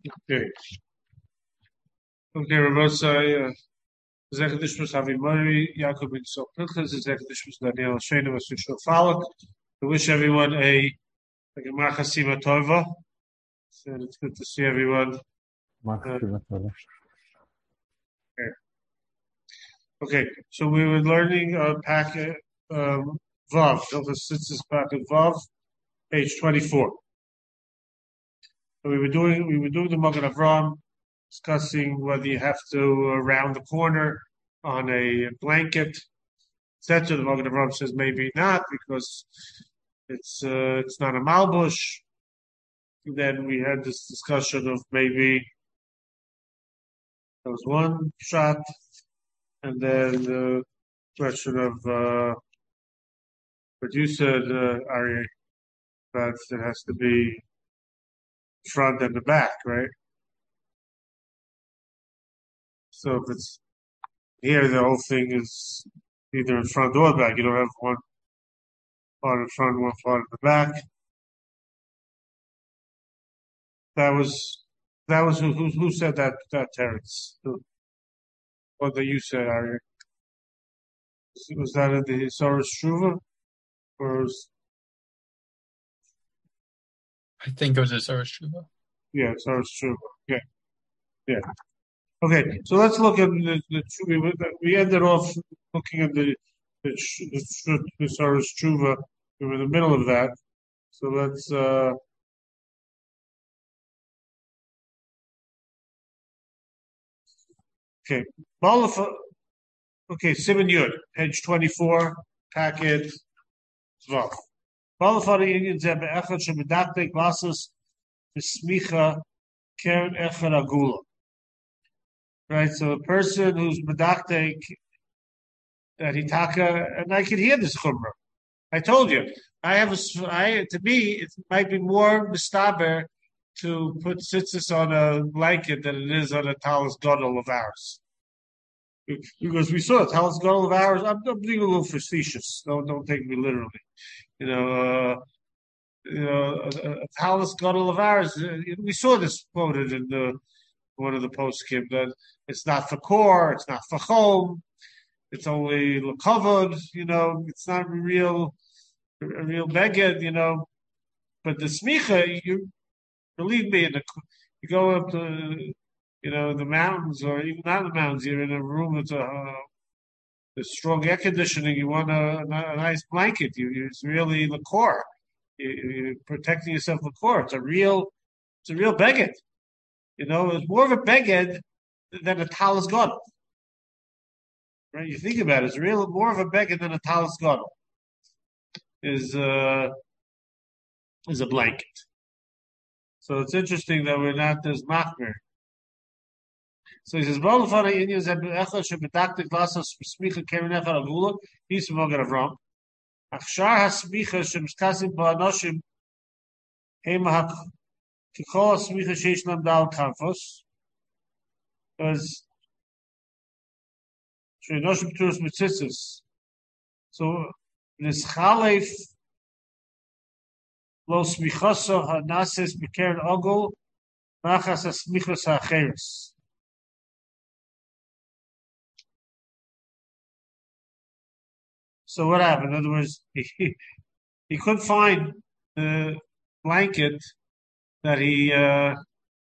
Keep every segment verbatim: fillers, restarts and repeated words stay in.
Okay. Okay, Rabbosai, Zechadishmus Havimori, Yaakov bin Sol Pilchas, Zechadishmus Daniel Shena, Vasusho Falak. I wish everyone a like a Machasima Tova. So it's good to see everyone. Uh, okay. Okay, so we were learning uh, packet um, Vav, Hilchas Sitzis packet Vav, page twenty-four. So we were doing we were doing the Magen Avram, discussing whether you have to uh, round the corner on a blanket, et cetera. The Magen Avram says maybe not because it's uh, it's not a malbush. Then we had this discussion of maybe there was one shot, and then the question of uh, what you said, uh, Ari, that it has to be front and the back, right? So if it's here, the whole thing is either in front or back. You don't have one part in front, one part in the back. That was that was who who, who said that that Terrence? Who, what that you said, Ari? Was that in the Hisaras Shuva? Or was, I think it was a Soros Shuva. yeah, Hisaras Shuva. Yeah, yeah. Okay, so let's look at the, the we, we ended off looking at the the, the, the Hisaras Shuva. We were in the middle of that, so let's. Uh, okay, okay, Simon Yud, page twenty-four, packet twelve. Qualified union ze be'echad shebedaktek lasus b'smicha keren echad agula. Right, so a person who's bedaktek that hitaka, and I can hear this chumrah. I told you, I have a, I to me it might be more mistaber to put tzitzis on a blanket than it is on a talis gadol of ours. Because we saw a talis gadol of ours. I'm, I'm being a little facetious. Don't don't take me literally. You know. Uh, You know, a, a talus gadol of ours. Uh, we saw this quoted in the one of the poskim that it's not for core, it's not for home, it's only covered. You know, it's not a real, a real beged. You know, but the smicha, you believe me, in the, you go up to, you know, the mountains or even not the mountains. You're in a room with a, a strong air conditioning. You want a, a nice blanket. You, it's really the core. You're protecting yourself with core. It's a real, it's a real beged. You know, it's more of a beged than a talis gadol. Right? You think about it, it's real more of a beged than a talis gadol. Is uh is a blanket. So it's interesting that we're not as machmer. So he says, "Bolafana Indians have echad shebedaktik lasos smicha keren echad agula." He's from Magen Avram. Achshar hasmicha shemskasim ba'anoshim hema Kikol smicha sheish lam dal kanfos, because sheinoshim turus mitzitzis. So this chalef lo smichaso hanases b'keren ogol nachas hasmichas ha'acheres. So what happened? In other words, he he couldn't find the blanket that he uh,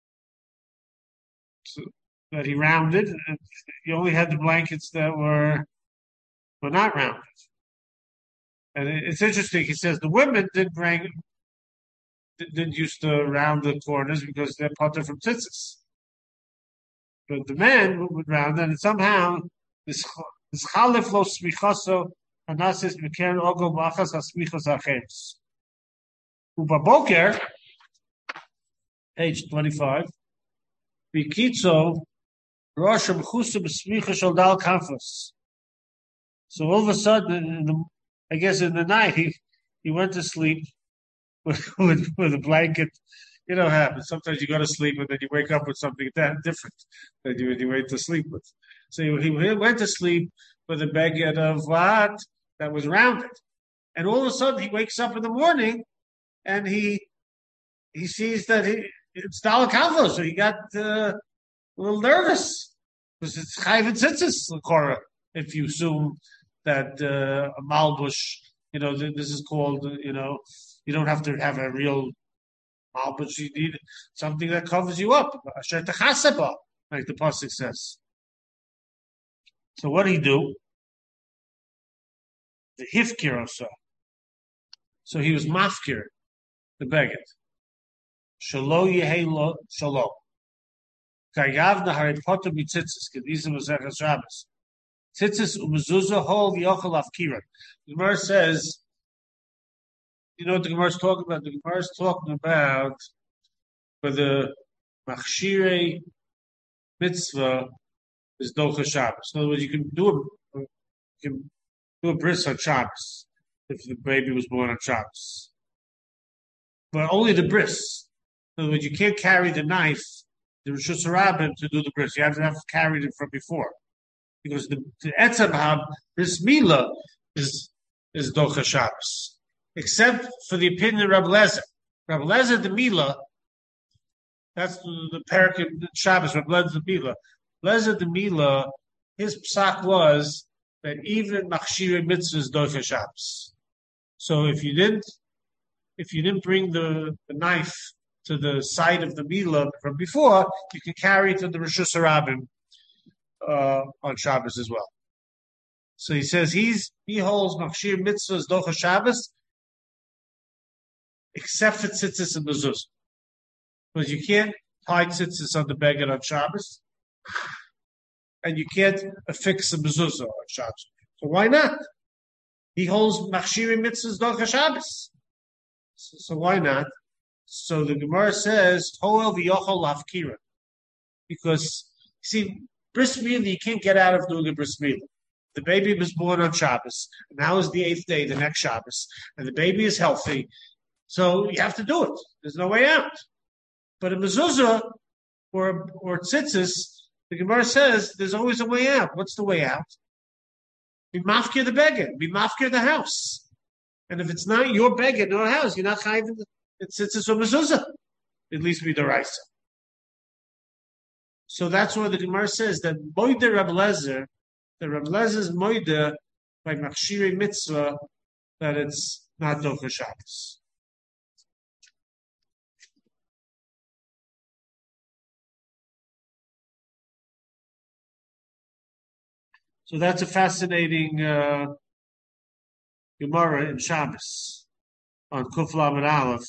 that he rounded. He only had the blankets that were were not rounded. And it's interesting. He says the women didn't bring didn't used to round the corners because they're potter from tzitzis. But the men would round, and somehow this this chalif lo smichaso anasis b'keren ogol b'achas hasmichas acheres. Ubaboker, page twenty-five. Bikitzo rosh mchusa b'smicha shel dal kanfos. So all of a sudden, in the, I guess in the night, he he went to sleep with with, with a blanket. You know, what happens. Sometimes you go to sleep and then you wake up with something that different than you, you went to sleep with. So he, he went to sleep with a beged of what that was rounded, and all of a sudden he wakes up in the morning and he he sees that he it's Dala Kavos, so he got uh, a little nervous because it's Chayv and Tzitzis, Korah, if you assume that uh, a Malbush, you know, this is called, you know, you don't have to have a real Malbush, you need something that covers you up, Asher Techaseba, like the Pasuk says. So what did he do? The Hifkir also. So he was Mafkir, the Beged. Shalo Yehelo Shalom. Kayavna Harei Potter Mitzitzis, Kedizim Masechas Shabbos. Tzitzis Umezuzah Hol V'Yochel Afkiran. The Gemara says, you know what the Gemara is talking about? The Gemara is talking about for the Machshirei Mitzvah is Docha Shabbos. In other words, you can do a, you can do a bris on Shabbos if the baby was born on Shabbos. But only the bris. In other words, you can't carry the knife, the Rishus Harabim, to do the bris. You have to have carried it from before. Because the, the Etzem Hab, this Mila, is, is Docha Shabbos. Except for the opinion of Rabbi Lezer. Rabbi Lezer, the Mila, that's the, the Parak of Shabbos, Rabbi Lezer, the Mila. Lezer, the Mila, his psak was that even Machshirei Mitzvah is Docha Shabbos. So if you didn't, if you didn't bring the, the knife to the side of the Mila from before, you can carry it to the Rishus Harabim uh, on Shabbos as well. So he says he's he holds Machshir Mitzvah as Docha Shabbos, except for tzitzis and mezuzah, because you can't tie tzitzis on the beged on Shabbos, and you can't affix a mezuzah on Shabbos. So why not? He holds Machshir Mitzvah as Docha Shabbos. So, so why not? So the Gemara says, Toel v'yochol lafkira. Because, see, bris milah, you can't get out of doing a bris milah. The baby was born on Shabbos, and now is the eighth day, the next Shabbos, and the baby is healthy, so you have to do it. There's no way out. But a mezuzah or, or tzitzis, the Gemara says, there's always a way out. What's the way out? Be mafkir the beged, be mafkir the house. And if it's not your beged or house, you're not chayv it's tzitzis or mezuzah. At least be the raisa. So that's why the Gemara says that moide Rabbi Lezer, the Rabbi Lezer's moide by Machshirei Mitzvah, that it's not Docha Shabbos. So that's a fascinating uh, Gemara in Shabbos on Kuf Lamed Aleph.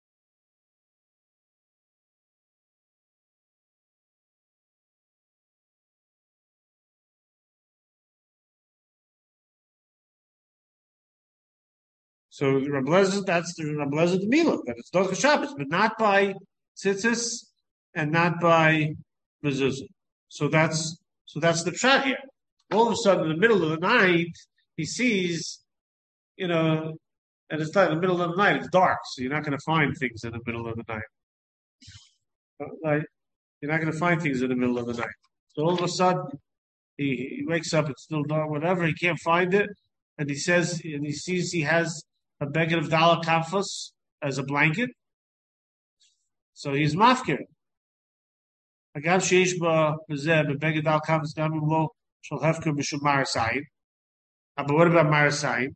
So Rabbi Lezer, that's the Rabbi Lezer the Mila, that it's Docha Shabbos, but not by tzitzis and not by mezuzah. So that's so that's the pshat here. All of a sudden, in the middle of the night, he sees, you know, and it's not in the middle of the night, it's dark, so you're not going to find things in the middle of the night. Right? You're not going to find things in the middle of the night. So all of a sudden, he, he wakes up, it's still dark, whatever, he can't find it, and he says, and he sees he has a beged of Dala Kafos as a blanket. So he's mafkir. Agav sheish ba bezeh beged Dala Kafos gamim lo shall hefker b'shum marasayin. But what about marasayin?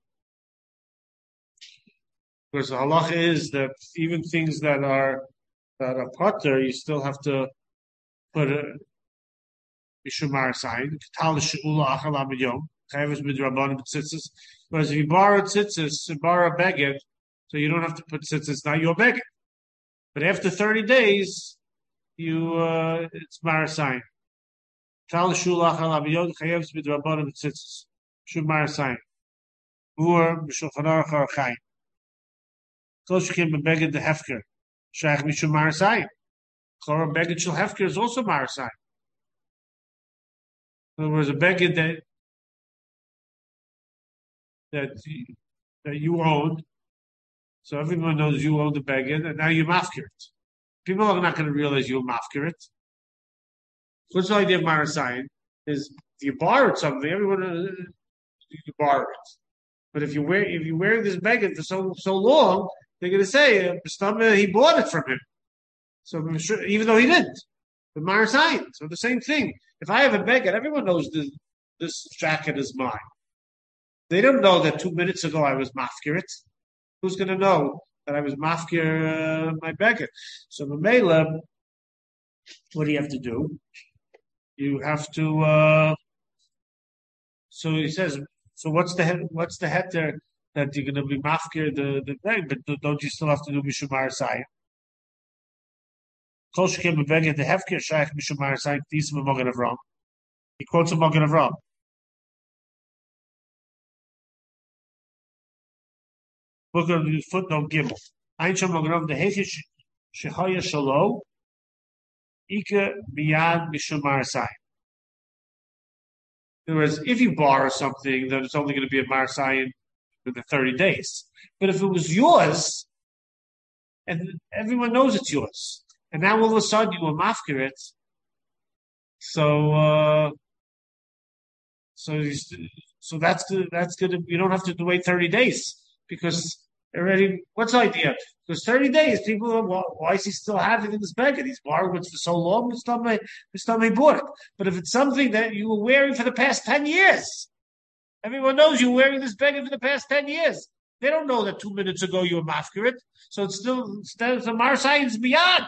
Because the halacha is that even things that are that are potter, you still have to put a b'shum marasayin. Tal she'ula achal amidyon. Whereas if you borrow tzitzis, you borrow a beged, so you don't have to put tzitzis, not your beged. But after thirty days, you uh, it's marasayin. Tal shulach al aviyod chayeves b'drabanim tzitzis. Shul marasayin. Or b'shulchan aruch arachayim. Close came a beged the hefker. Shaykh mishul marasayin. Chor beged shul hefker is also marasayin. In other words, a beged that that that you owned, so everyone knows you own the beged, and now you mafkir it. People are not going to realize you mafkir it. What's the idea of marasayin? Is if you borrowed something, everyone uh, you borrow it. But if you wear if you're wearing this beged for so so long, they're going to say uh, he bought it from him. So even though he didn't, the Marasayin. So the same thing. If I have a beggar, everyone knows this, this jacket is mine. They don't know that two minutes ago I was mafkir it. Who's going to know that I was mafkir uh, my beggar? So the Mela, what do you have to do? You have to. Uh, so he says. So what's the what's the heter that you're going to be mafkir the the beggar? But don't you still have to do mishum Marasayin? Kol shekem bebeged the hefker shaykh mishum Marasayin tisim Magen Avram. He quotes a Magen Avram. Look at the footnote Gimel. Ein shom Magen Avram the hechish shechaya shalo ika biyad mishum Marasayin. In other words, if you borrow something, then it's only going to be a Marasayin for the thirty days. But if it was yours, and everyone knows it's yours, and now all of a sudden you were mafkir it, so uh, so so that's good. That's good. You don't have to wait thirty days because already. What's the idea? Because thirty days, people are, why, why is he still having it in his bag? And he's borrowed it for so long. It's not my, it's not my bought it. But if it's something that you were wearing for the past ten years, everyone knows you're wearing this bag for the past ten years. They don't know that two minutes ago you were mafkir it. So it's still instead of the Marasayin beyond.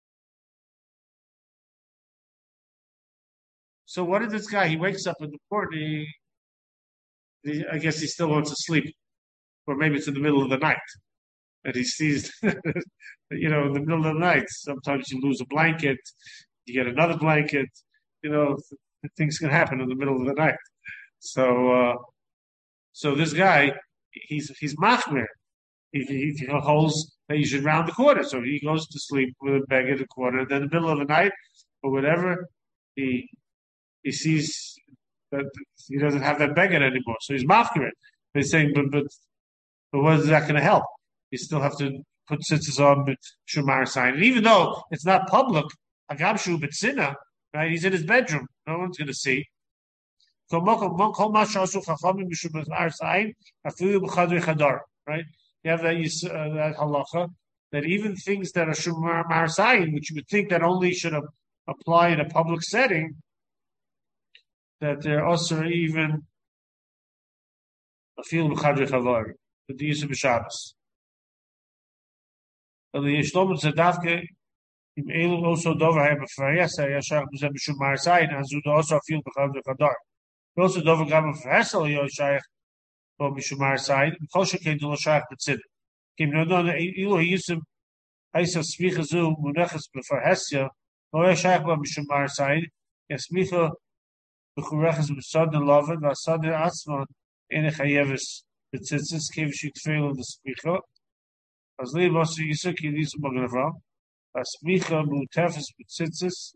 So what is this guy? He wakes up in the morning. He, I guess he still wants to sleep, or maybe it's in the middle of the night, and he sees, you know, in the middle of the night. Sometimes you lose a blanket, you get another blanket. You know, things can happen in the middle of the night. So, uh, so this guy, he's he's machmer. He, he, he holds that you should round the corner. So he goes to sleep with a bag in the corner. And then in the middle of the night or whatever, he he sees that he doesn't have that beggar anymore. So he's mafkir it. He's saying, but, but, but what is that going to help? You still have to put tzitzis on Shumar sign. And even though it's not public, Agabshu B'tzina, right? He's in his bedroom. No one's going to see. Right? You have that, uh, that halacha that even things that are Shumar Marasayin, which you would think that only should have apply in a public setting, that they're also even a field of Chadri Chavar, with the use of Shabbos. And the Yishlomo Tzedavke, im Elu also Dover have a Fariyasa, Yashach Muzem B'Shum Marasayin, and Zuda also a field of Chadri Chadar. Also Dover Gam of Hesel Yoshayach, or B'Shum Marasayin, and Kosher came to Loshayach B'Tzid. Came no, no, Elu, he used to, Aisa Smicha Munechas B'Far Hesya, or Yashayach B'Shum Marasayin, Yasmicha, B'Chureches B'Sad and Loven, V'Asad and Atzma, Ene Chayevis, B'Tzitzis, Kevish Yiktfeil of the Smicha, as Lee Bosu Yisuk, Yidis Magen Avram, Asmicha B'Utefes B'Tzitzis,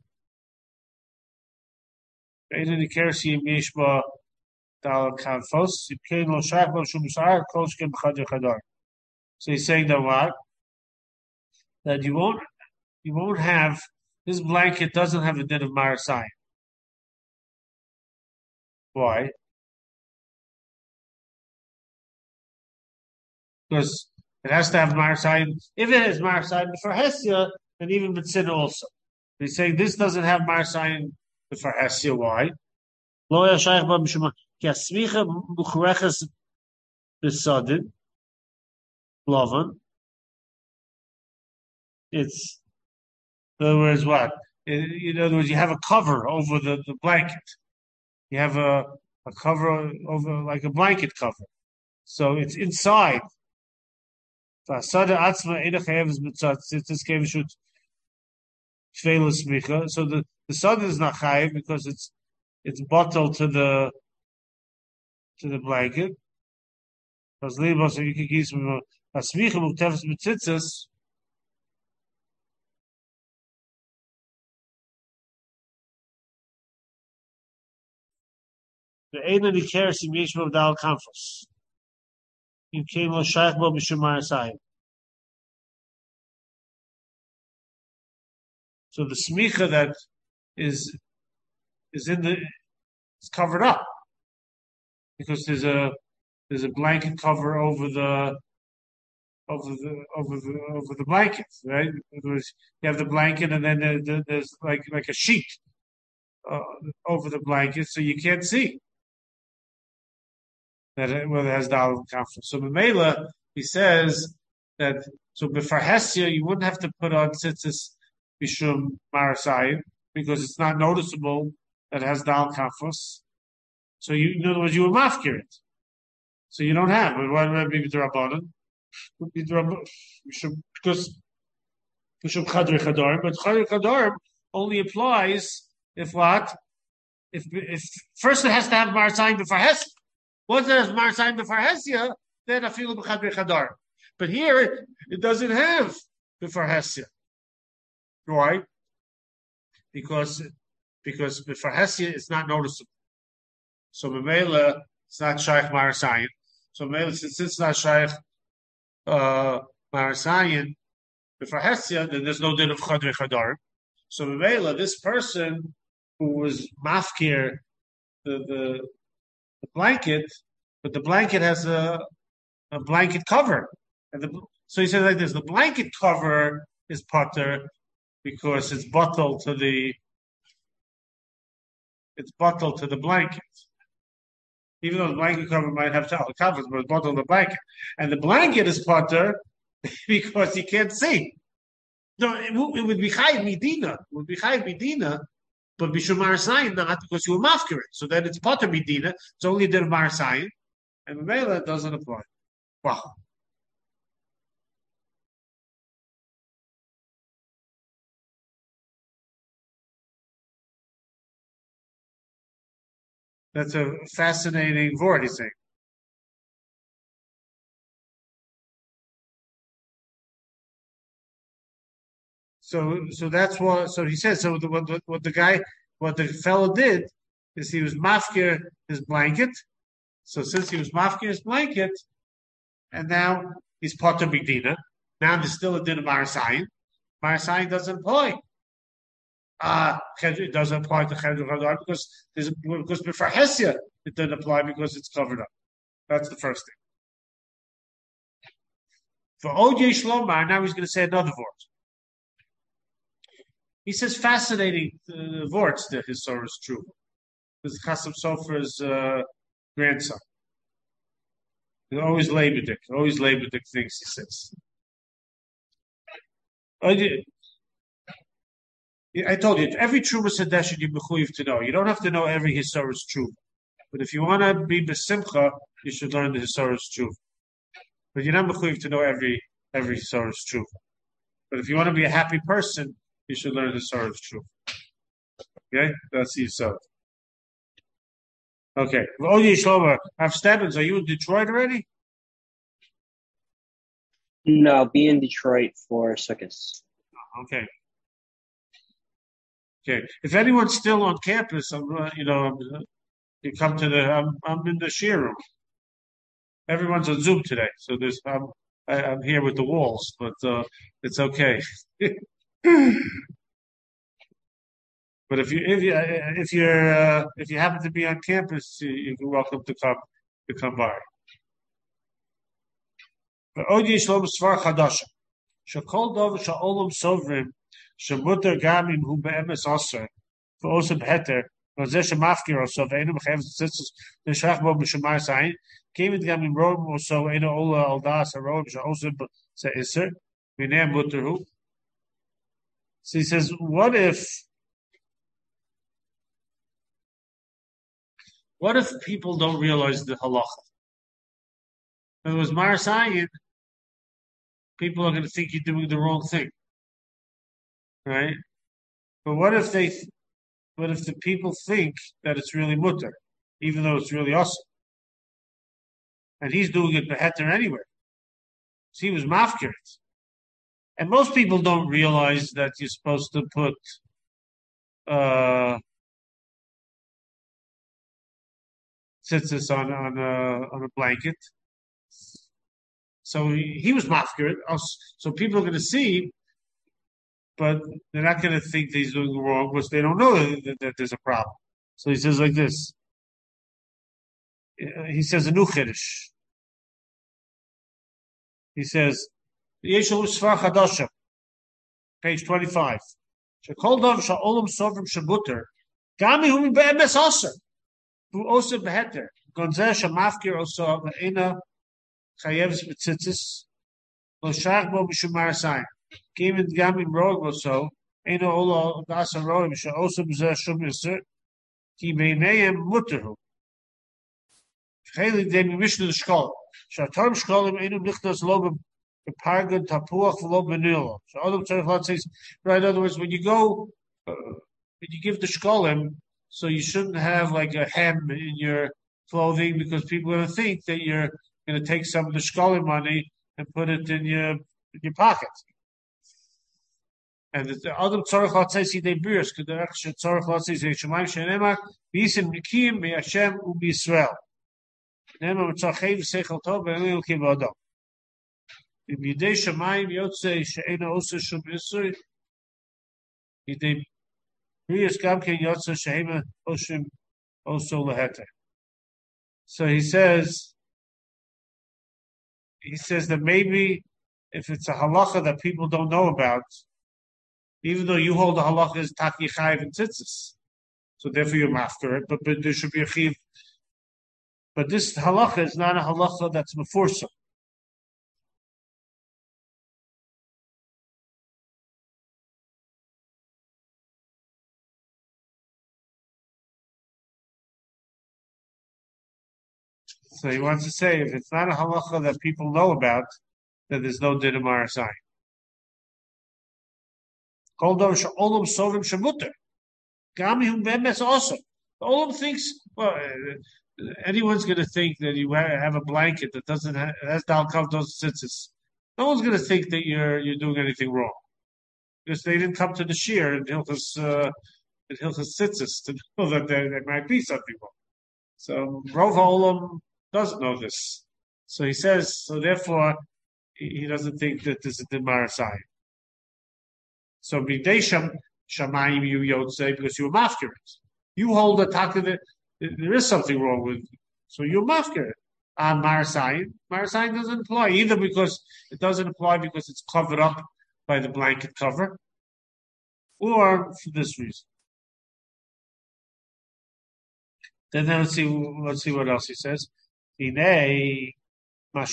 Ene Nikersi Yishba Dal Kanfos, Yipkein Lo Shach Lo Shum Sha'ar, Kolshkem B'Chadr Chadar. So he's saying that what? That you won't, you won't have, this blanket doesn't have a din of Marasayin. Why? Because it has to have Marasayin. If it has Marasayin for Hesya, then even B'tzina also. They say this doesn't have Marasayin for Hesya. Why? Lo yashayich ba mishum ki asmicha buchreches b'sadin lovan. It's in other words, what? In other words, you have a cover over the, the blanket. You have a, a cover over like a blanket cover. So it's inside. So the, the sun is not chayiv because it's it's bottled to the to the blanket. The Eina Nikeres im Yeshua Dal Kanfos. In Kemo Shaykh Bo Mishum Marasayin. So the smicha that is is in the is covered up because there's a there's a blanket cover over the over the over the over the blanket, right? You have the blanket, and then there, there, there's like like a sheet uh, over the blanket, so you can't see that it, whether it has daled kafra. So Mamela, he says that so b'farhesia you wouldn't have to put on tzitzis bishum marasayim because it's not noticeable that it has dal kafros. So you, in other words, you were mafkir it. So you don't have. But why would it be drabanan? Would be drabanan because bishum chadri chadarim, but chadri chadarim only applies if what? If if first it has to have marasayim b'farhesia. Once it has marasayim b'farhesia, then afilu b'chadri chadarim. But here it, it doesn't have b'farhesia. Why? Because because b'farhesia is not noticeable. So Mamela, it's not shaykh marasayin. So Mamela, since it's not shaykh uh, marasayin, b'farhesia, then there's no din of chadri chadarim. So Mamela, this person who was mafkir the, the the blanket, but the blanket has a a blanket cover, and the, so he says like this: the blanket cover is pater because it's bottled to the it's bottled to the blanket. Even though the blanket cover might have covers, but it's bottled to the blanket, and the blanket is pater because you can't see. No, it, it would be chayiv midina. It would be chayiv midina, but bishum marasayin not because you were mafkir. So then it's pater midina. It's only the marasayin, and Mamela doesn't apply. Wow. That's a fascinating word, he's saying. So, so that's what. So he says. So the, what, the, what the guy, what the fellow did, is he was mafkir his blanket. So since he was mafkir his blanket, and now he's pater b'dina. Now there's still a din of marasayin. Marasayin doesn't apply. Uh, it doesn't apply to Chedr Chadar because there's because before Hesia it doesn't apply because it's covered up. That's the first thing. For O J Shlomar, now he's going to say another word. He says fascinating uh, words that his source is true. This is Chassam Sofer's uh, grandson. He's always Labadik, always Labadik things, he says. I told you, every Truma Sedeshet you mechuyev to know. You don't have to know every Hisaurus Truma. But if you want to be Besimcha, you should learn the Hisaurus Truma. But you're not mechuyev to know every every Hisaurus Truma. But if you want to be a happy person, you should learn the Hisaurus Truma. Okay? That's Yisod. Okay. Oh, Yishlover, have Stebbins, are you in Detroit already? No, I'll be in Detroit for Sukkot. Okay. Okay. If anyone's still on campus, I'm, uh, you know, you come to the. I'm, I'm in the shear room. Everyone's on Zoom today, so there's. I'm, I, I'm here with the walls, but uh, it's okay. But if you if you if you're uh, if you happen to be on campus, you, you're welcome to come to come by. But Odi Shlom Svar Chadasha. Shakol Dov Sha'olam Sovrim. Shemuter Gamim Hu Be'emes Aser for Osem Heter Rozesh Mafkir also Ve'enu Mechayev Tzitzis Nishach Bo B'Shemar Sayin Kevin Gamim Rom also Eno Ola Aldas Arom Sha'osem Se'iser V'nei Muter Hu. So he says, what if what if people don't realize the halacha? If it was Marasayin, people are going to think you're doing the wrong thing. Right? But what if they, what if the people think that it's really mutter, even though it's really awesome? And he's doing it beheter anywhere. So he was mafkir. And most people don't realize that you're supposed to put uh, tzitzis on on a on a blanket. So he, he was mafkir. So people are going to see. But they're not going to think that he's doing it wrong because they don't know that, that, that there's a problem. So he says like this. He says a new chiddush. He says Yeshua Sfar Chadashim, page twenty-five. Shekol Dov Sha'olam Sovrim Shabuter, Gami Humi Be'emes Oser, Hu Oser Beheter, Gonzeh Shamafkir Oser Ve'ena Chayev Spetzitzis, Lo Shach Bo Mishum Marasayim, Given Gami Roig Oso, Ena Ola Dasa Roig, Misha Oser B'zeh Shum Yisr, Ki Beineyem Mutterhu. Chayli Demi Mishnu Shkol, Shatarm Shkolim Enu Nichtas Lobim, the Pargan Tapuach Lo Benilo. So other Tzarech says, right, in other words, when you go, uh, when you give the Shkolim, so you shouldn't have like a hem in your clothing because people are going to think that you're going to take some of the Shkolim money and put it in your in your pocket. And the other Tzarech Lot says he they beers because the extra Tzarech Lot says Shemaim Shenemar Bisim Nikim Be Hashem Ubi Israel. Nemar Tzarchev Seichel Tov Be'Elil Kivadam. If Yidei Shemayim Yotzei She'ena Oser Shum Yisur, Yidei Riyas Gamken Yotzei She'ena Oshim Oso Leheter. So he says, he says that maybe if it's a halacha that people don't know about, even though you hold the halacha as Taki Chayiv and Tzitzis, so therefore you're after it, but, but there should be a chiv. But this halacha is not a halacha that's mefursum. So he wants to say, if it's not a halacha that people know about, then there's no din of marasai. Kol dor she'olam sovim shemuter. Gami hum be'emes also. The olam thinks, well, uh, anyone's going to think that you have a blanket that doesn't have, has dal kav dos tzitzis. No one's going to think that you're you're doing anything wrong because they didn't come to the shir in Hilchas uh, in Hilchas tzitzis to know that there, there might be something wrong. So Rov Olam doesn't know this. So he says, so therefore, he, he doesn't think that this is the Marasai. So B'desham Shamayim you Yotzei, because you're mafkir it. You hold the taka that there is something wrong with it. So you're mafkir it. On Marasai, Marasai doesn't apply, either because it doesn't apply because it's covered up by the blanket cover, or for this reason. Then let's see, let's see what else he says. In other words,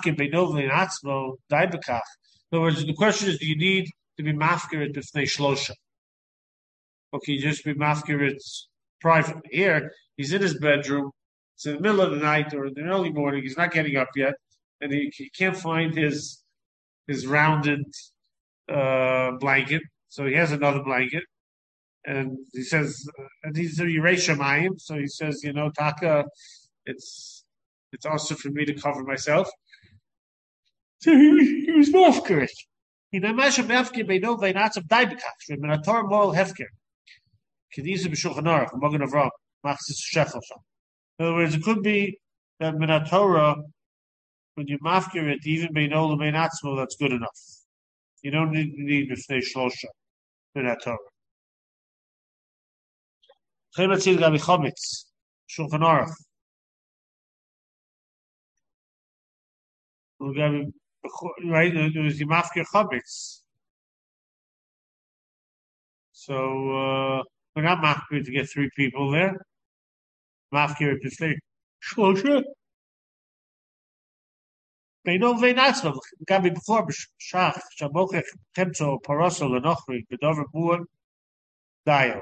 the question is, do you need to be mafkirit b'fnei shlosha? Okay, you just be mafkirit private. Here, he's in his bedroom. It's in the middle of the night or in the early morning. He's not getting up yet, and he, he can't find his his rounded uh, blanket. So he has another blanket, and he says, and he's a Yerei Shamayim. So he says, you know, Taka, it's. It's also for me to cover myself. So he, he was mafkir. He know masha mafkir beino veinatzav daibekach. Minator moral hefker. Kedisa b'shulchan aruch. Magen Avraham. Machzis shechel sham. In other words, it could be that minatora, when you mafkir it, even beino lemeinatzmo, that's good enough. You don't need need b'fnei shlosha minatora. Chemetzil gabi chometz. Shulchan aruch. Right, it was the mafkir chametz. So uh, we're not mafkir to get three people there. Mafkir to stay shlosha. They know they not so. Gabi before b'shach shabochech temtzo paroso lenochri b'dover buon dayo.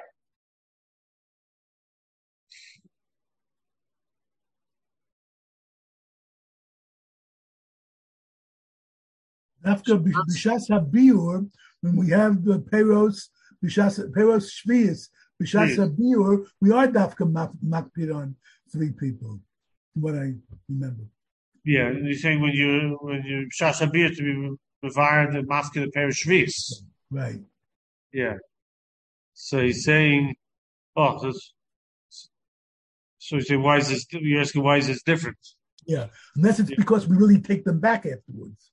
After Bishas HaBiur, when we have the Peros, Bishas Peros Shvius, Bishas HaBiur, we are Dafka Makpid on three people, what I remember. Yeah, you're saying when you when you Bishas HaBiur to be revired the Mafka the Peros Shvius. Right. Yeah. So he's saying, oh, this, so he's saying, why is this? You're asking why is this different? Yeah, unless it's yeah. because we really take them back afterwards.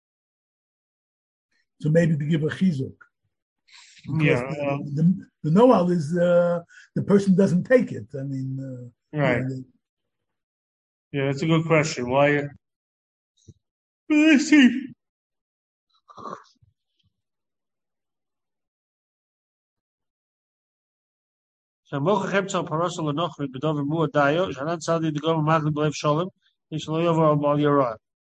So maybe to give a chizuk. Yeah. The, Um, the, the Noel is uh, the person doesn't take it. I mean, uh, right. You know, yeah, that's a good question. Why? Let's see. שהמוכר חפצה פרוסה לנוכרי בדובר מוע דיו, שענן צדי דגום מאגד בלב שולם, יש לא יעבור על בעל ירוע,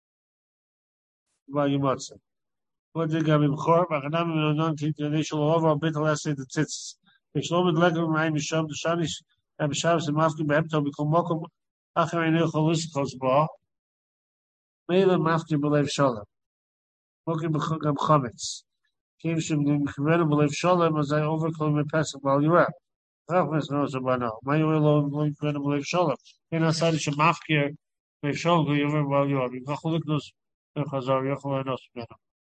בעל ימצא. What did Gabi Bchor? Bachanam and non initial over bit less in the tits. Which no with leg of my Misham, the Shanish, and Shabs and Mafki Behemto become Mokum, Acharain Holisticos Ba. Mela Mafki believe Shalom. Mokim Bechogam Chometz. Came from the incredible believe Shalom as I overcome my passing while you're up. Rachmas knows about now. My will incredible believe Shalom. In a side of Mafki, believe Shalom, go over while you're up. You can look those Chazar Yochel and Osman.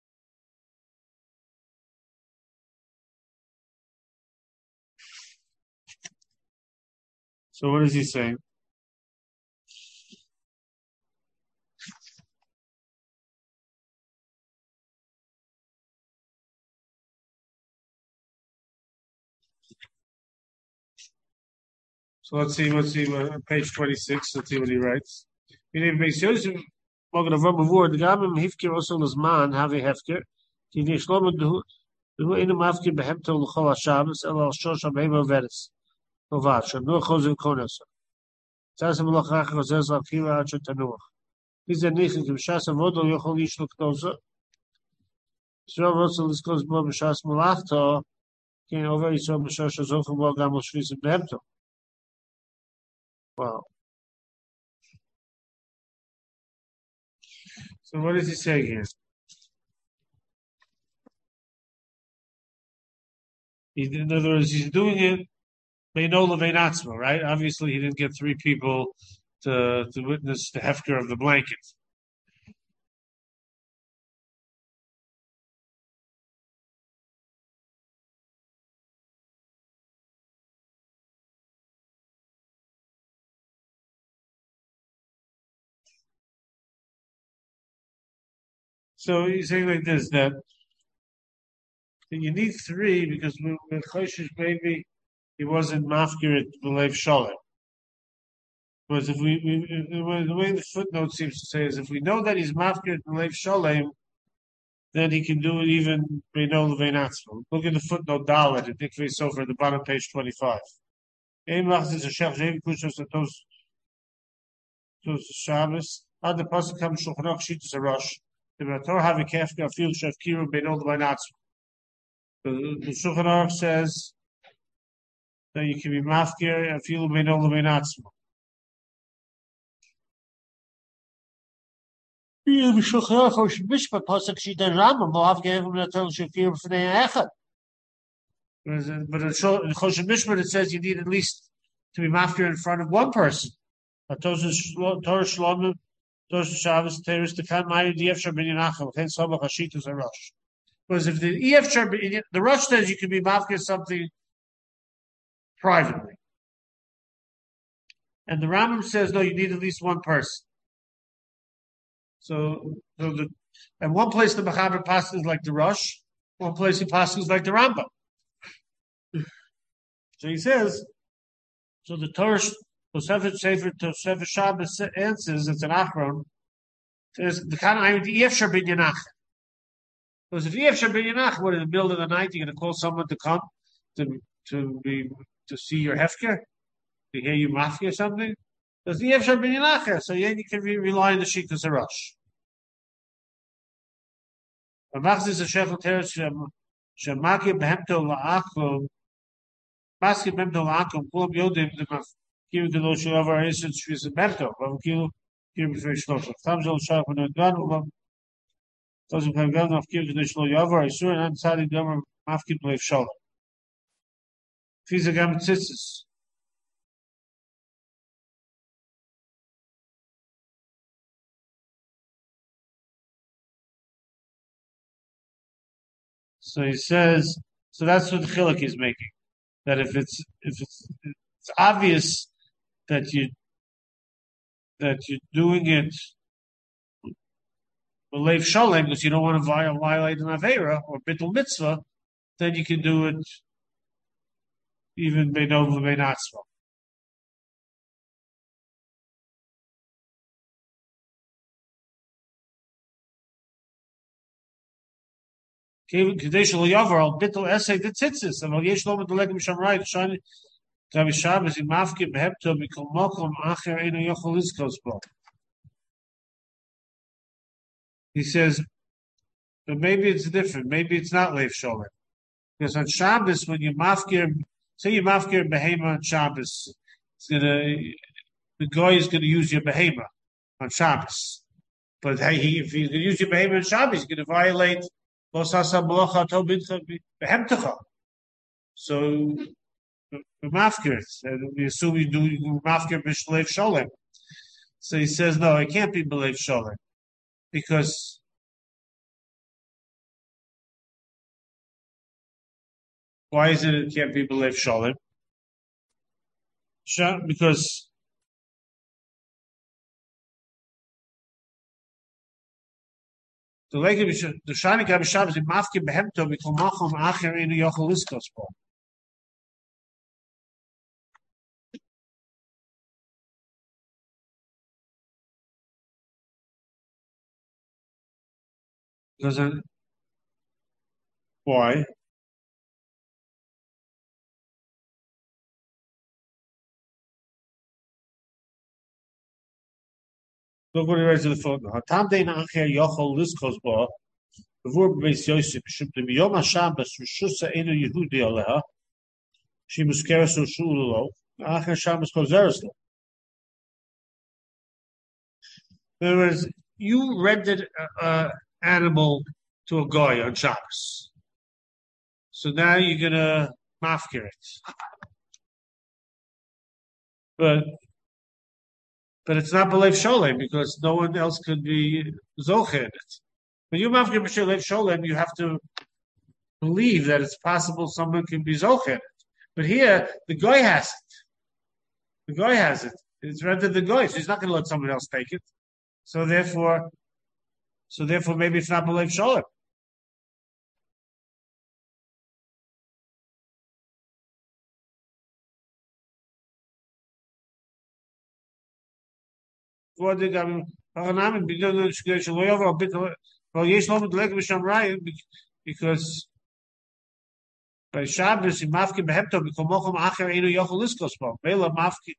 So what is he saying? So let's see, let's see, uh, page twenty-six, let's see what he writes. In a base Yosef, Mogan of Rabbi Ward, Gabim Hifkir also Lazman, have a Hefkir, Tini Shlomo, who in a Mafkir Behemto Luchol Hashabbos, El Al Shosha Behemo Veris, Novash, and Nur Chozim Konosa. Tassim Lachach Rosez Lakira Achet Tanuach. These are Nichin Shas Avodo Yochol Ish Luktosa. So Russell is close Bob Shas Mulachto, came over Yisrael Mishasha Zofu Bogam Shvis Behemto. Wow. So what does he say here? He, in other words, he's doing it Beinola Beinatzma, right? Obviously, he didn't get three people to to witness the hefker of the blanket. So he's saying like this, that you need three because with Choshish maybe he wasn't mafkir at Belev Shalom. Because if we, we, the way the footnote seems to say is if we know that he's mafkir at Belev Shalom, then he can do it even Beino Leveinatzma. Look at the footnote Dalet at Dikvei Sofer at the bottom page twenty-five. Ein machzis a shech zevi kushos at those those Shabbos. Ad the pasuk comes Shulchan Aruch Shitas Arosh. The Torah have a kefka field shef kiru Beino Leveinatzma. The Shulchan Aruch says that you can be mafkir and feel Beino Leveinatzma. You be Shulchan Aruch Mishpat pasuk Shitas Rambam. Moav gave him the Torah shef kiru b'fnei echad. But in Choshen Mishpat it says you need at least to be mafkir in front of one person. Torah Shlomim, Torah Shabbos, Teres Tekan Ma'ir Diefshar Ben Yenachel, Chen Sobach Hashitas Arosh. Because if the Efshar, the Rosh says you can be mafkir something privately, and the Rambam says no, you need at least one person. So, so the and one place the Mechaber passes like the Rosh, one place he passes like the Rambam. So he says, so the Torah, Tosefet Sefer, Tosefet Shabbos answers, it's an Achron, says, the kind of I the Efshar bin Yanach. Because if Efshar bin Yanach, what in the middle of the night, you're going to call someone to come to to be to see your Hefker, to hear you mafia or something? Because the Efshar bin Yanach, so yeah, you can re- rely on the Shitas Arosh. Amachzis Hashechel Teres Shemaki Behemto La'akum Maski Behemto La'akum Kulam Yodim Kiru Delo Shulavar Eset Shvis Behemto Vam Kiru Kiru B'fei Shlosha Tamzol Shach V'no Gan Ulam Tozim Kavgan Av Kiru Delo Shlo Yavar Yisur and Tzadi Gomer Mafki B'lev Shalom Fiza Gam Tzitzis. So he says, so that's what the Chiluk is making. That if it's if it's it's obvious that you that you're doing it B'lev Shalom because you don't want to violate an Aveira or Bittul Mitzvah, then you can do it even Beino Leveinatzma. Kadesh Yavar al Bittul Essay the Tzitzis and Al Yesh Lomad the Legum Shamrai the Shani Rabbi Shabbos im Mafke behepto mikol mokom acher eino yochol lizkos bo. He says, but maybe it's different. Maybe it's not leif sholem. Because on Shabbos, when you mafkir, say you mafkir behema on Shabbos, it's gonna, the guy is gonna use your behema on Shabbos. But hey, he, if he's gonna use your behema on Shabbos, he's gonna violate Los Asa Malacha Tobitcha Behemtecha. So, the mafkir, and we assume you do you mafkir b'shleif sholem. So he says, no, it can't be b'leif sholem. Because why is it it can't be b'leif sholem? Because the lake the shani gab shabbos in mafke behemto mikol machom acher inu yochel liskos bo. Because uh, why? Look what he writes in the footnote. Hatam dein acher yochel liskos bo. The verb Beis Yosef should be Yom HaShabbos Rishusa Enu Yehudi Aleha She Muskeres Ushululo Acher Shabbos Kozeres Lo. In other words, you rented an animal to a guy on Shabbos, so now you're gonna mafkir it, but but it's not b'leif sholem because no one else could be zocher in it. When you mafkir b'leif sholem, you have to believe that it's possible someone can be zocher. But here, the guy has it. The guy has it. It's rented the guy, so he's not going to let someone else take it. So therefore, so therefore, maybe it's not b'leif sholem. Because by Shabbos, in Mafki Behemto, Mikol Mochom Acher Einu Yochel Liskos Bo. Mela Mafki,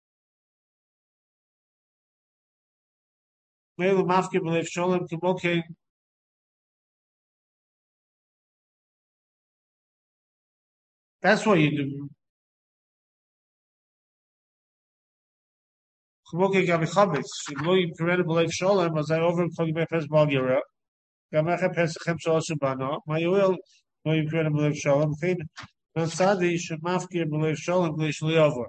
Mela Mafki B'leif Sholem Kimoke. That's what you do. Kimoke Gabi Chavetz. Shilo Yim Keren B'leif Sholem, as I over Kogim Epes Balgira. Gamacha Pesachem Shosu Bano. Mayuel Lo Yim Keren B'leif Sholem. Fein Nansadi should Mafki B'leif Sholem Gleish Liyover.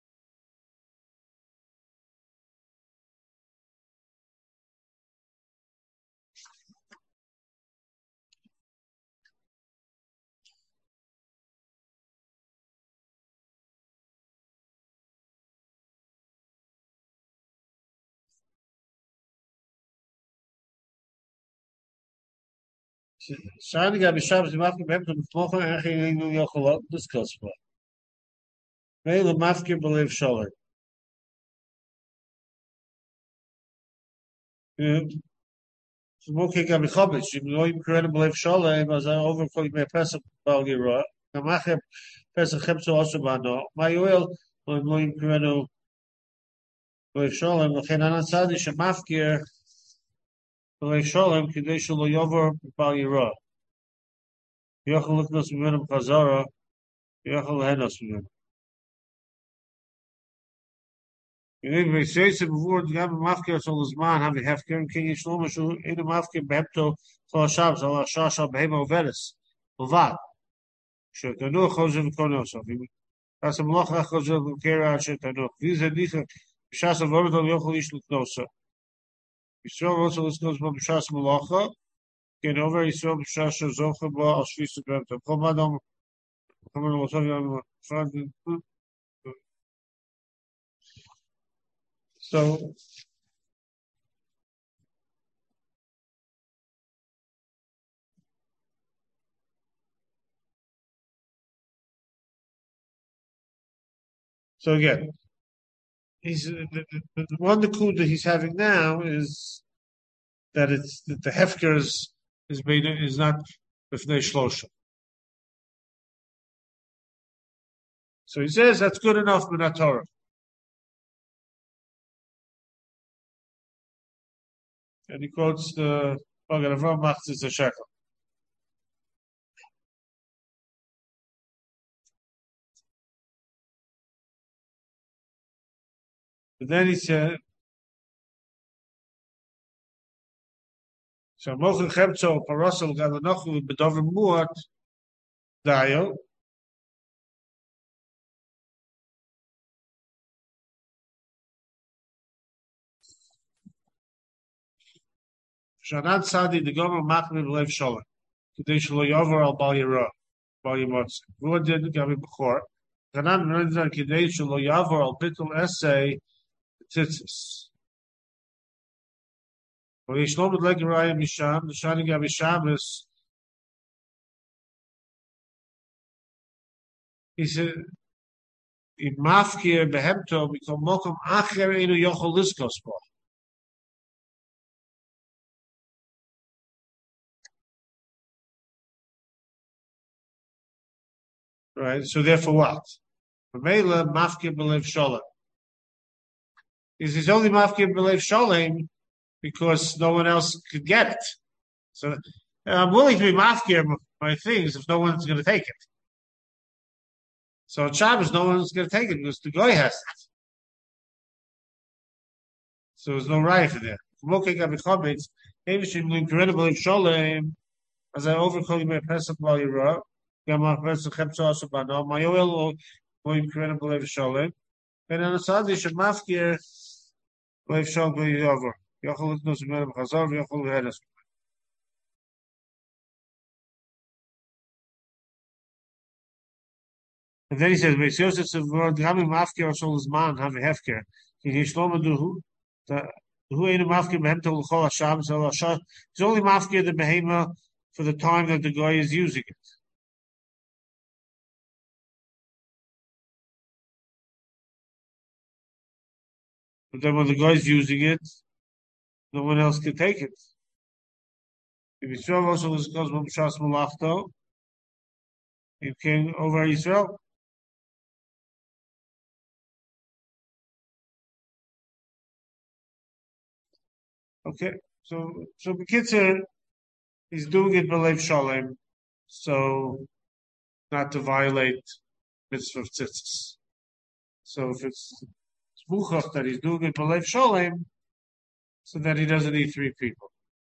Shani Gabi Shabbos Mafki Behemto Mikol Mochom Acher Einu Yochel Liskos Bo. Mela Mafki B'leif Sholem. Okay, Gabi Chavetz. You know you create b'leif sholem as I overcome my Pesach Balgira. Gamacha Pesach Chemso also bano. My oil when lo you create b'leif sholem. L'chein anan tzadi shemafkir b'leif sholem k'dei shelo yover Balgira. Yochel liknos mimenu chazara. Yochel lehenos mimenu. You need to say some words. Gabi mafkir so l'zman have a hefker and king Yishlomo shu inu mafkir behepto chol Shabbos al shasha behema overes uvad. Shetanu chozev konosov. That's a malacha chozev l'kera shetanu. These are nicha b'shas avodah yochel ish l'knosa. Yisrael also l'knos bo b'shas malacha. Can over Yisrael b'shas zocha bo al shvis behepto. Kol madam kol madam l'sov yam front. So, so again, he's the, the, the one the coup that he's having now is that it's that the hefker is is made is not b'fnei shlosha. So he says that's good enough for the Torah. And he quotes the Magen Avraham Machzis HaShekel. But then he said, so Mochen Chemtzo Parasol Galanochu Bedover Muat Dayo. Shanan Sadi the Gomer Machmir Lev Sholem. Today Shlo Yover Al Bal Yira Bal Yimotz. Ruad did Gabi Bechor. Shanan Renzer Kidei Shlo Yover Al Bittul Essay Tzitzis. When he shlomed like Raya Misham, the Shani Gabi Shabbos, he said, "In Mafkir Behemto, become Mokum Acher Enu Yochol Liskos Bo." Right. So therefore, what? Mela Mafkir Belev Sholem. Is he's only Mafkir Belev Sholem because no one else could get it. So I'm willing to be mafkir my things if no one's going to take it. So on Shabbos, no one's going to take it because the guy has it. So there's no right for that. As I overcall my Pesach while you're up, my Pesach Chepso Asabano, my oil or incredible Sholem, and on a Sunday, should mafkir Lev Sholem over. And then he says, "Beis Yosef said, "Word Gami Mafkir Shol Zman Have Hefker. Can you Shlomo do who? The who ain't a Mafkir Behem to L'chol Hasham Zel Hashah. He's only Mafkir the Behema for the time that the guy is using it." But then when the guy's using it, no one else can take it. If Yisrael also was called Mumshas Malachto, he came over Israel. Okay, so so Bekitzer, he's doing it b'lev shalem, so not to violate mitzvah of tzitzis. So if it's Buchach that he's doing it b'lev shalem, so that he doesn't need three people.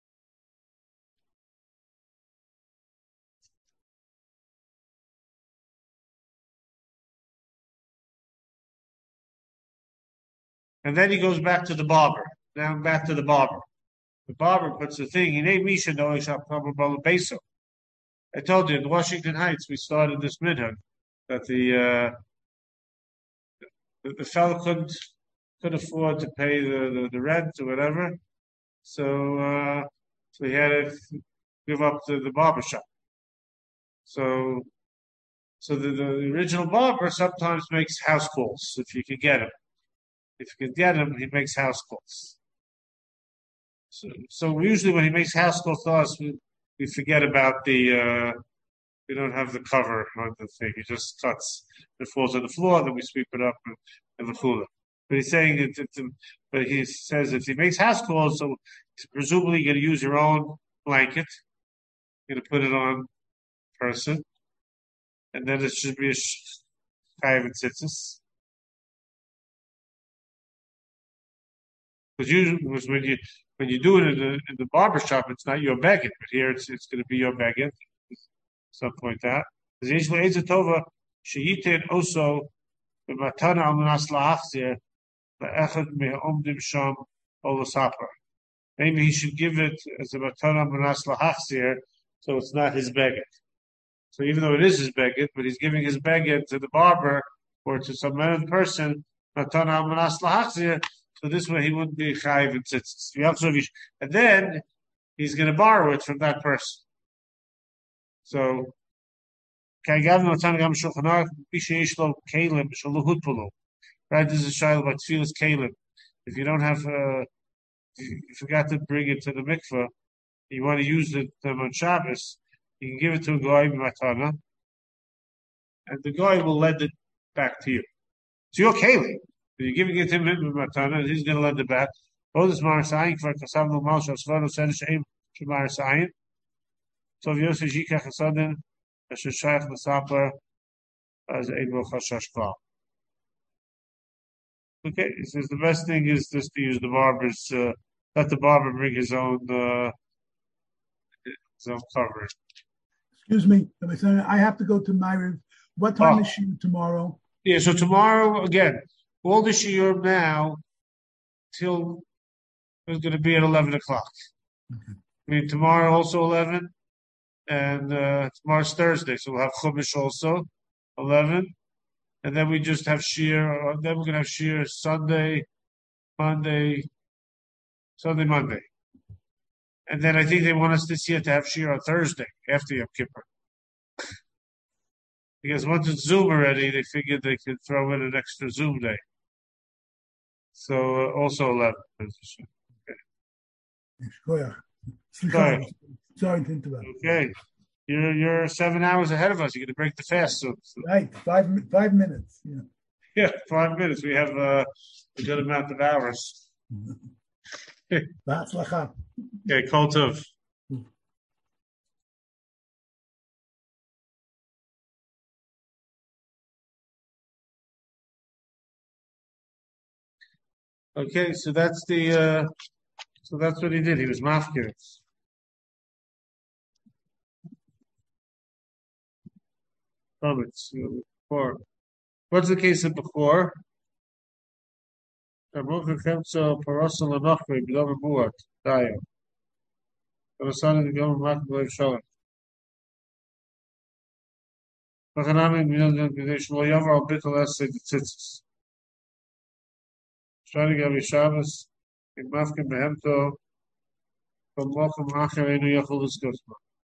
And then he goes back to the barber. Now back to the barber. The barber puts the thing, he named Misha Noah Shabbat Beso. I told you in Washington Heights we started this minhag that the uh, the, the fellow couldn't could afford to pay the, the, the rent or whatever. So uh, so he had to give up the, the barber shop. So so the, the original barber sometimes makes house calls if you can get him. If you can get him, he makes house calls. So, so usually when he makes house calls to us, we, we forget about the, uh, we don't have the cover on the thing. He just cuts. It falls on the floor, then we sweep it up and, and the cooler. But he's saying it, it, it, but he says if he makes house calls, so presumably you're going to use your own blanket. You're going to put it on person. And then it should be a chayav and tzitzis. Because usually, because when you when you do it in the in the barber shop, it's not your baguette, but here it's it's going to be your baguette. Some point out. Maybe he should give it as a matana manas lahachzir, so it's not his baguette. So even though it is his baguette, but he's giving his baguette to the barber or to some other person matana manas lahachzir. So this way he wouldn't be chayiv and tzitzis. And then he's going to borrow it from that person. So, right, this is a shayla about tefillas kalim. If you don't have, uh, if you forgot to bring it to the mikveh, you want to use it them on Shabbos, you can give it to a guy matana, and the guy will lend it back to you. So you're Kaylee. You're giving it to him with Matana, and he's going to lend it back. All this Marasayin for Kasam no Mal Shasvano said Shaim Shamarasayin. So if Yosef Jika Hasadin, Ashashach Masapa as Ebo Chashashkal. Okay, he says the best thing is just to use the barber's, uh, let the barber bring his own, uh, his own cover. Excuse me, I have to go to Myriv. What time Oh. is she tomorrow? Yeah, so tomorrow, again, all the shiur now till is going to be at eleven o'clock. Okay. I mean, tomorrow also eleven, and uh, tomorrow's Thursday, so we'll have Chumash also, eleven, and then we just have shiur, uh, then we're going to have shiur Sunday, Monday, Sunday, Monday. And then I think they want us this year to have shiur on Thursday, after Yom Kippur. Because once it's Zoom already, they figured they could throw in an extra Zoom day. So uh, also eleven. Okay. Sorry. Sorry to interrupt. Okay. You're you're seven hours ahead of us. You're going to break the fast soon. So. Right, five five minutes. Yeah. Yeah, five minutes. We have uh, a good amount of hours. B'atzlacha. Okay, Kol Tov. Okay, so that's the uh, so that's what he did. He was mafkir. Comments before. What's the case of before? Amuka kemso parosel anachri b'domer muat dayo. Parosel the gomer mak b'lev shalom. Machanami b'yodin b'dei shlo yavar al bitol esay tzitzis. Shani gavi Shabbos in mafkim behemto from mokum acher enu yachol l'zgotma.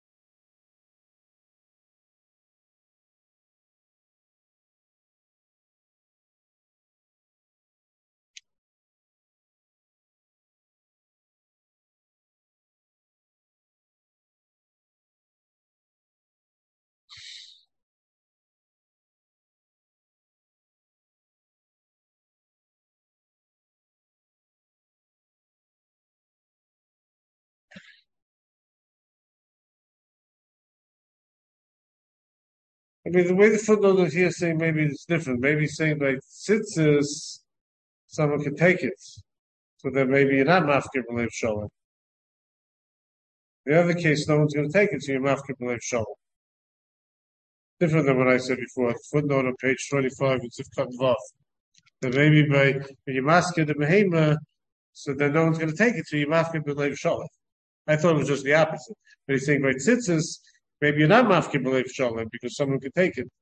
I mean, the way the footnote is here saying maybe it's different. Maybe he's saying like tzitzis, someone can take it. So then maybe you're not mafkir b'lev shalom. The other case, no one's going to take it, so you're mafkir b'lev shalom. Different than what I said before. The footnote on page twenty-five, it's if cut off. Then maybe by when you mafkir the behema, so then no one's going to take it, so you're mafkir b'lev shalom. I thought it was just the opposite. But he's saying by tzitzis, maybe you're not mafkir b'lev shalom because someone could take it.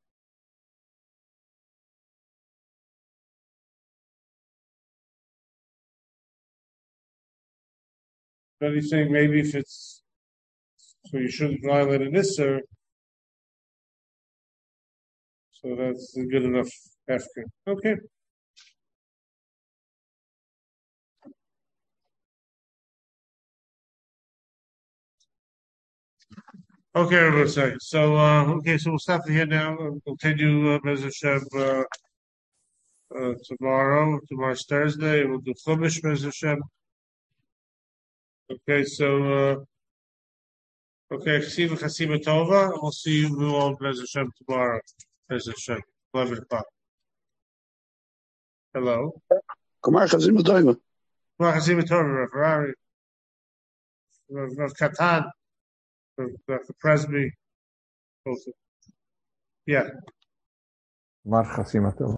But he's saying maybe if it's so you shouldn't violate an isser. So that's a good enough after. Okay. Okay, everyone. Sorry. So uh, okay, so we'll stop here now. We'll continue uh, Bez Hashem uh, uh, tomorrow. Tomorrow's Thursday. We'll do Chumash Bez Hashem. Okay, so uh, okay, Chasiva Chasiva Tova. We'll see you all Bez Hashem tomorrow. Bez Hashem, eleven o'clock. Hello. Kumar Chasiva Tova. Kumar Chasiva Tova. Rav Ferrari. Rav Katan. Doctor Presby. Also. Yeah. Kumar Chasiva Tova.